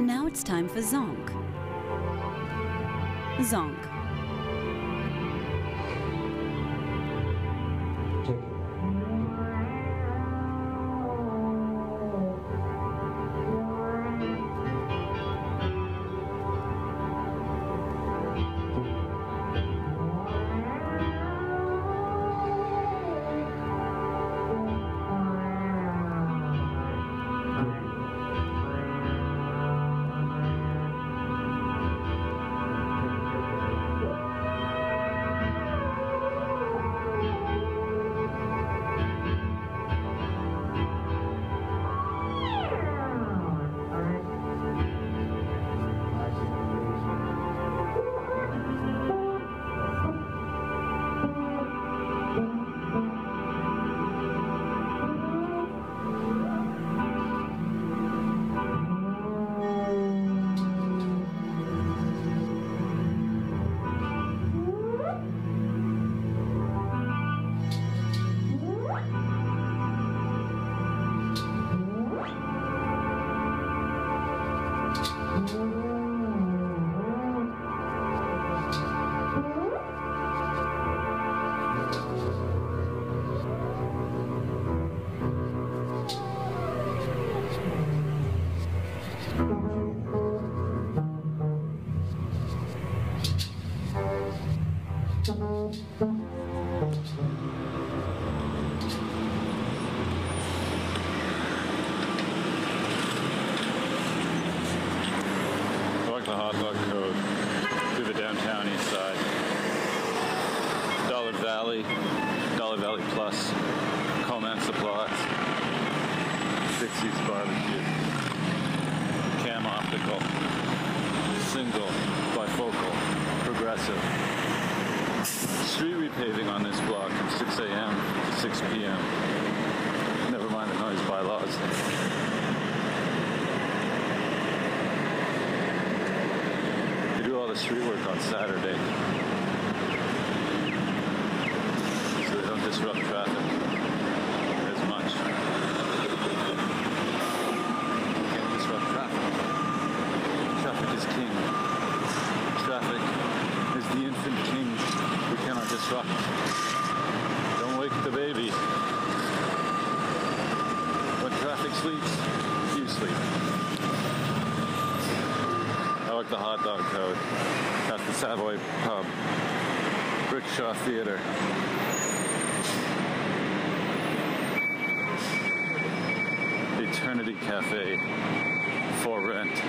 now it's time for Zonk. Zonk. The hot dog code through the downtown east side. Dollar Valley Plus, Coleman Supplies, Dixie's Barbecue, Cam Optical, Single, Bifocal, Progressive. Street repaving on this block from 6 a.m. to 6 p.m. Never mind the noise bylaws. All the street work on Saturday, so they don't disrupt traffic as much. Can't disrupt traffic. Traffic is king. Traffic is the infant king we cannot disrupt. Don't wake the baby. When traffic sleeps, you sleep. I like the hot dog code. That's the Savoy Pub. Brickshaw Theater. Eternity Cafe. For rent.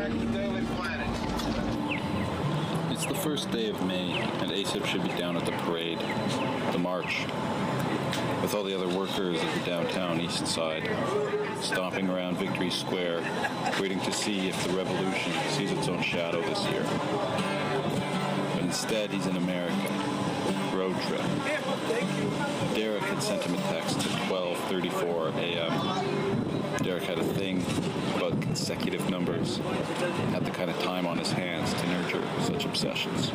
back to Daily Planet. It's the first day of May, and ASIP should be down at the parade, the march, with all the other workers of the downtown east side, stomping around Victory Square, waiting to see if the revolution sees its own shadow this year. But instead, he's in America. Road trip. Derek had sent him a text at 12:34 a.m. Derek had a thing about consecutive numbers, had the kind of time on his hands to nurture such obsessions.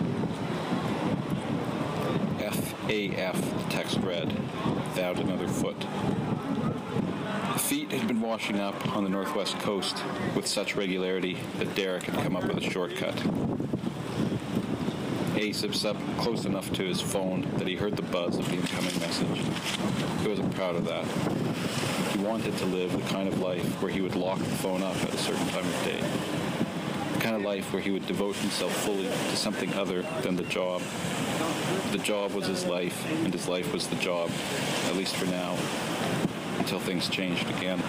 FAF, the text read, without another foot. The feet had been washing up on the northwest coast with such regularity that Derek had come up with a shortcut. ASIP's up close enough to his phone that he heard the buzz of the incoming message. He wasn't proud of that. He wanted to live the kind of life where he would lock the phone up at a certain time of day. The kind of life where he would devote himself fully to something other than the job. The job was his life, and his life was the job, at least for now, until things changed again.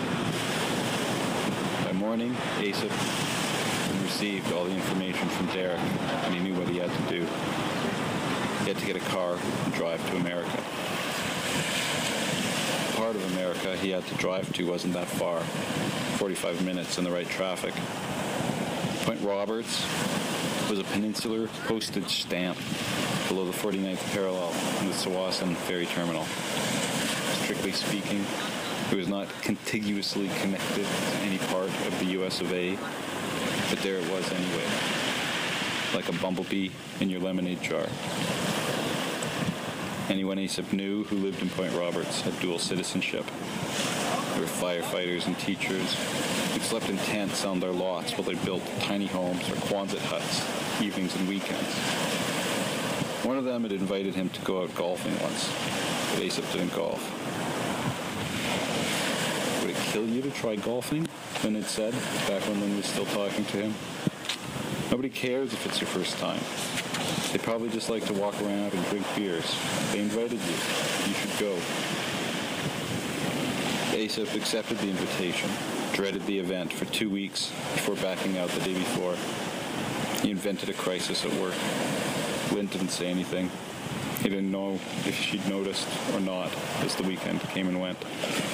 By morning, ASIP received all the information from Derek, and he knew what he had to do. He had to get a car and drive to America. The part of America he had to drive to wasn't that far, 45 minutes in the right traffic. Point Roberts was a peninsular postage stamp below the 49th parallel in the Tsawwassen ferry terminal. Strictly speaking, it was not contiguously connected to any part of the US of A, but there it was anyway, like a bumblebee in your lemonade jar. Anyone ASIP knew who lived in Point Roberts had dual citizenship. There were firefighters and teachers who slept in tents on their lots while they built tiny homes or Quonset huts, evenings and weekends. One of them had invited him to go out golfing once, but ASIP didn't golf. Would it kill you to try golfing? Lynn had said, back when Lynn was still talking to him. Nobody cares if it's your first time. They probably just like to walk around and drink beers. They invited you. You should go. ASIP accepted the invitation, dreaded the event for 2 weeks before backing out the day before. He invented a crisis at work. Lynn didn't say anything. He didn't know if she'd noticed or not as the weekend came and went.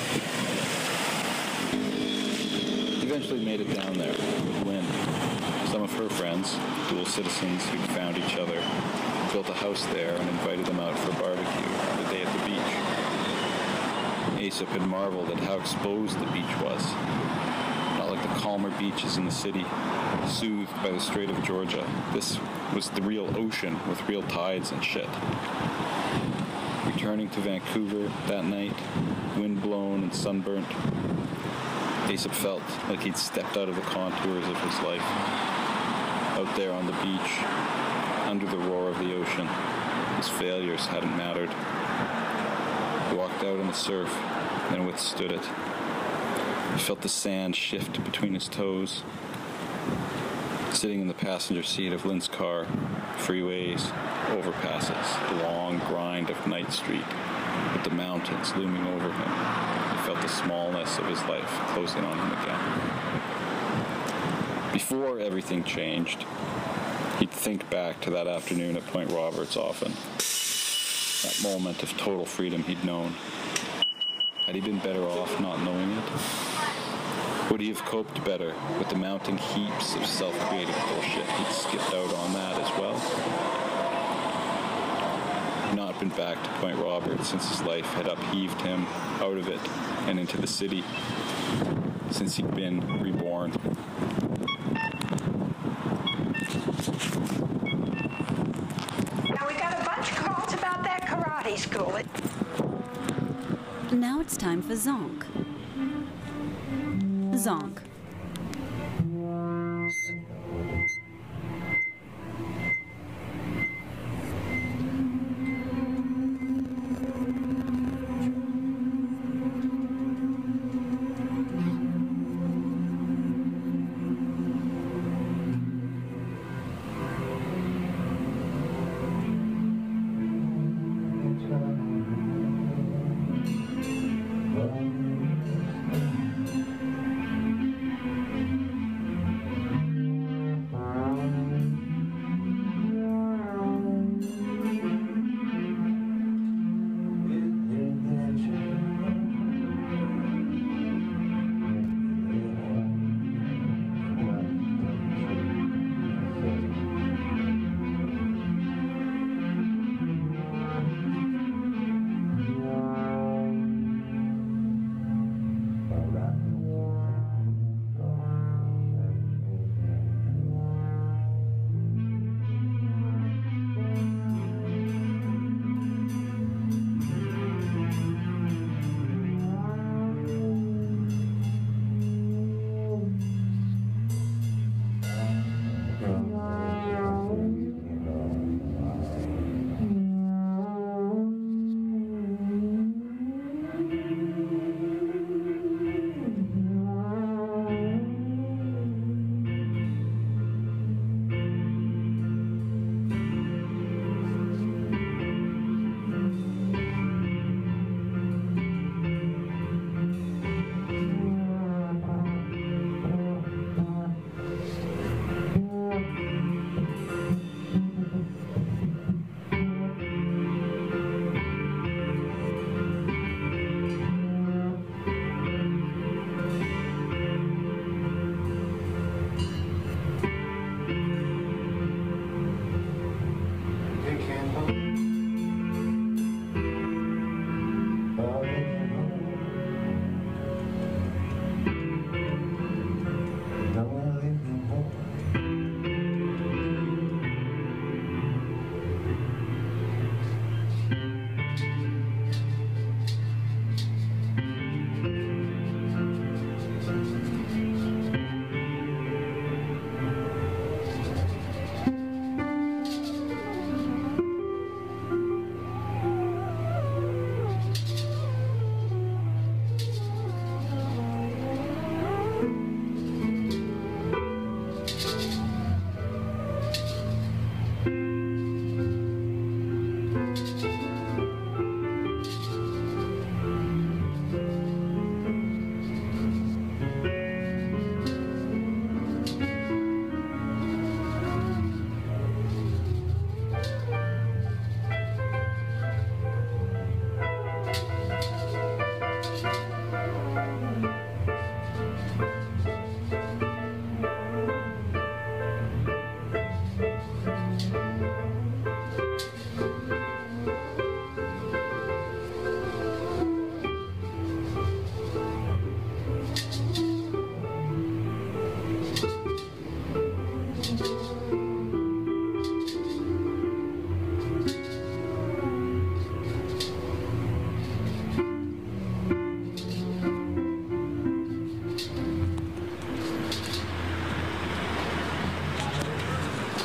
He eventually made it down there with Lynn. Some of her friends, dual citizens who'd found each other, built a house there and invited them out for a barbecue the day at the beach. ASIP had marveled at how exposed the beach was. Not like the calmer beaches in the city, soothed by the Strait of Georgia. This was the real ocean with real tides and shit. Returning to Vancouver that night, wind-blown and sunburnt, ASIP felt like he'd stepped out of the contours of his life. Out there on the beach, under the roar of the ocean, his failures hadn't mattered. He walked out in the surf and withstood it. He felt the sand shift between his toes. Sitting in the passenger seat of Lynn's car, freeways, overpasses, the long grind of Night Street, with the mountains looming over him. He felt the smallness of his life closing on him again. Before everything changed, he'd think back to that afternoon at Point Roberts often. That moment of total freedom he'd known. Had he been better off not knowing it? Would he have coped better with the mounting heaps of self-created bullshit he'd skipped out on that as well? He'd not been back to Point Roberts since his life had upheaved him out of it and into the city, since he'd been reborn. Now we got a bunch of calls about that karate school. Now it's time for Zonk. Zonk.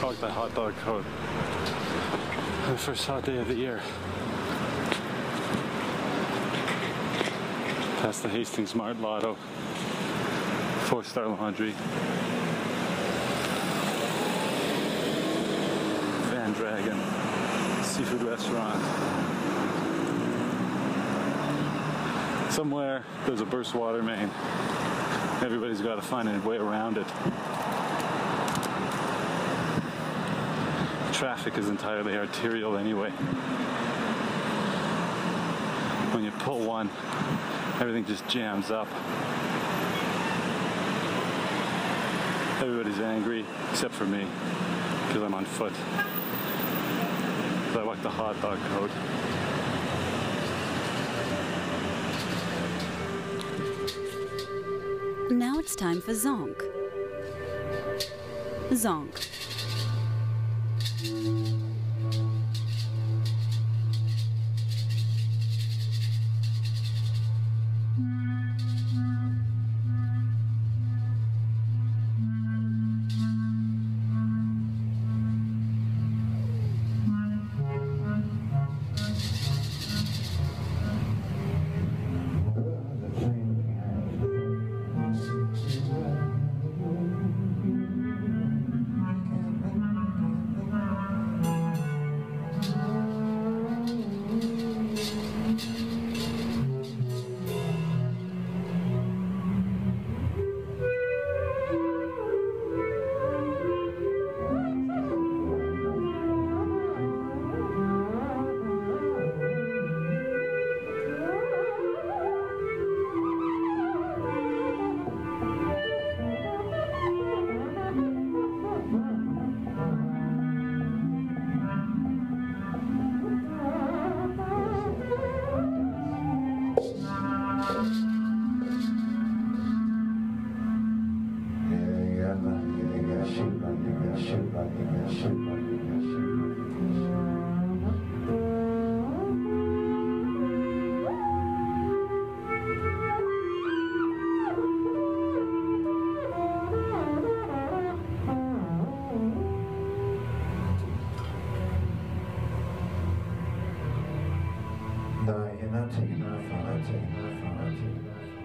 walked that hot dog code on the first hot day of the year. Past the Hastings Mart Lotto, 4-Star Laundry, Van Dragon Seafood Restaurant. Somewhere there's a burst water main. Everybody's got to find a way around it. Traffic is entirely arterial anyway. When you pull one, everything just jams up. Everybody's angry except for me because I'm on foot. So I walk the hot dog code. Now it's time for Zonk. Zonk. No, you're not taking off. I'm not taking off. I'm not taking off.